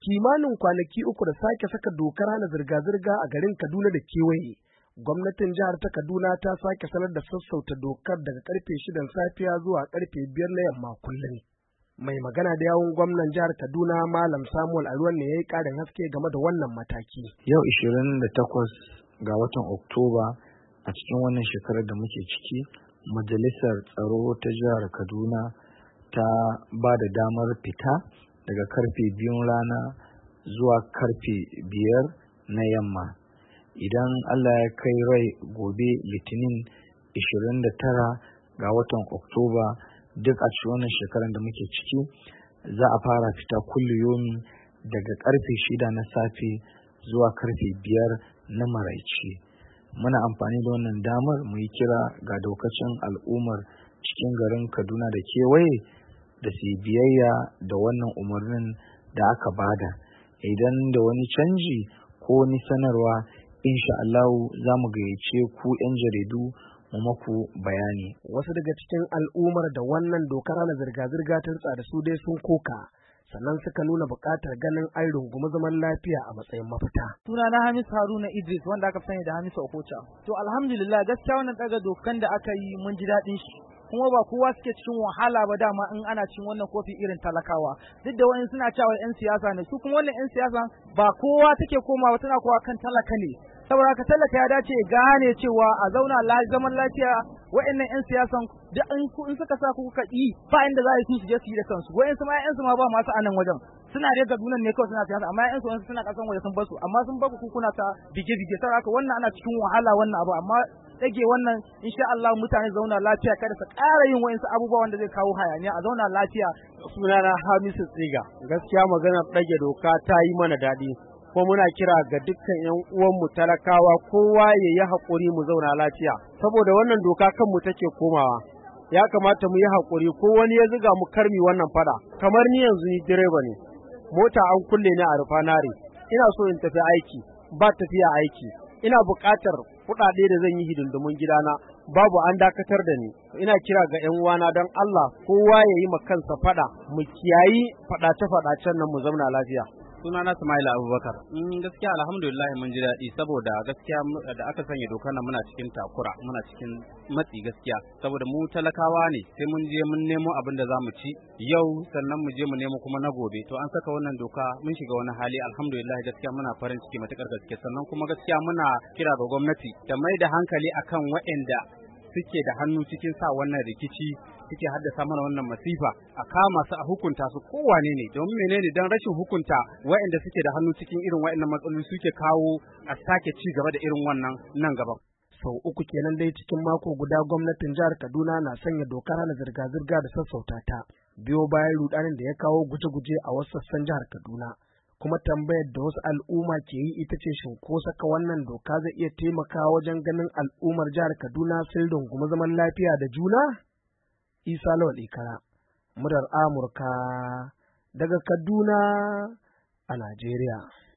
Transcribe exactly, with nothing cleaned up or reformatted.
kimanin kwanaki uku da sake saka dokar hana zirga-zirga a garin Kaduna da kewaye, gwamnatin jihar ta Kaduna ta sake sanar da sassauta dokar daga karfe shidan safiya zuwa karfe biyar na yamma kullum. Mai magana da yawun gwamnan jihar Kaduna Malam Samuel Aruwan ne ya yi ƙarin haske game da wannan mataki. Yau ishirin da takwas ga watan Oktoba a cikin wannan shekarar da muke ciki, Majalisar Tsaro ta jihar Kaduna ta ba da damar fita daga karfe biyun rana zuwa karfe biyar na yamma. Idan Allah ya kai rai gobe Litinin ishirin da tara ga watan Oktoba duk a cikin wannan shekarar da muke ciki za a fara fita kulliyomi daga karfe shida na safe zuwa karfe biyar na maraice. Muna amfani da wannan damar mu yi kira ga daukacin al'ummar cikin garin Kaduna da kewaye da su biyayya da wannan umarnin da aka bada. Idan da wani canji ko wani sanarwa, insha Allah za mu gayyace ku 'yan jaridu mu maku bayani. Wasu daga cikin al'ummar da wannan dokar hana zirga-zirga ta rutsa da su dai sun koka, sannan suka nuna buƙatar ganin an rungumi zaman lafiya a matsayin mafita. Suna na Hamis Haruna Idris wanda aka sani da Hamisu Okocha. To alhamdulillah gaskiya wannan daga dokan da aka yi mun ji daɗin shi. Kuma ba kowa suke cikin wahala ba dama in ana cin wannan kofi irin talakawa. Duk da wani suna cewa 'yan siyasa ne, su kuma wannan 'yan siyasa ba kowa take komawa, tana kowa kan talaka ne. Saboda ka talaka ya dace gane cewa a zauna zaman lafiya. Wa'annan 'yan siyasan duk in suka sa ku kuka yi ba inda za a yi su je su yi da kansu. Wa'ansu ma 'yan su ma ba masu anan wajen. Suna da Kaduna ne kawai suna siyasa, amma 'yan su wani suna kasan waje sun basu, amma sun baku kuna ta bige-bige. Saboda haka wannan ana cikin wahala wannan abu, amma dage wannan insha Allah mutane zauna lafiya, kada su ƙara yin wa'ansu abubuwa wanda zai kawo hayaniya, a zauna lafiya. Sunana Hamisu Tsiga. Gaskiya maganar ɗage doka ta yi mana daɗi. Ko muna kira ga dukkan 'yan uwanmu talakawa kowa ya yi haƙuri mu zauna lafiya, saboda wannan doka kanmu take komawa. Ya kamata mu yi haƙuri, ko wani ya ziga mu karmi wannan fada. Kamar ni yanzu ni direba ne, mota an kulle ni a rufanare, ina so in tafi aiki, ba tafiya aiki, ina buƙatar kuɗaɗe da zan yi hidindimun gidana, babu, an dakatar da ni. Ina kira ga 'yan uwana don Allah kowa ya yi ma kansa fada, mu kiyayi faɗace-faɗacen nan mu zauna lafiya. Sunana Sumaila Abubakar. In gaskiya alhamdulillah mun ji daɗi, saboda gaskiya da aka sanya dokar nan muna cikin takura, muna cikin matsi gaskiya, saboda mu talakawa ne, sai mun je mun nemo abin da zamu ci yau, sannan mu je mu nemo kuma na gobe. To an saka wannan doka mun shiga wani hali, alhamdulillah gaskiya muna farin ciki matukar gaske. Sannan kuma gaskiya muna kira ga gwamnati ta mai da hankali akan waɗanda suke da hannu cikin sa wannan rikici, suke haddasa mana wannan masifa, a kama su a hukunta su kowane ne. Domin menene? Dan rashin hukunta waɗanda suke da hannu cikin irin waɗannan matsaloli suke kawo a sake ci gaba da irin wannan nan gaba. Sau uku kenan dai cikin mako guda gwamnatin jihar Kaduna na sanya dokar hana zirga-zirga da sassauta ta, biyo bayan rudanin da ya kawo guje-guje a wasu sassan jihar Kaduna. Kuma tambayar da wasu al'umma ke yi ita ce, shin ko saka wannan doka zai iya taimakawa wajen ganin al'ummar jihar Kaduna sun rungumi zaman lafiya da juna? Isa Lawal Ikara, murar Amurka daga Kaduna a Najeriya.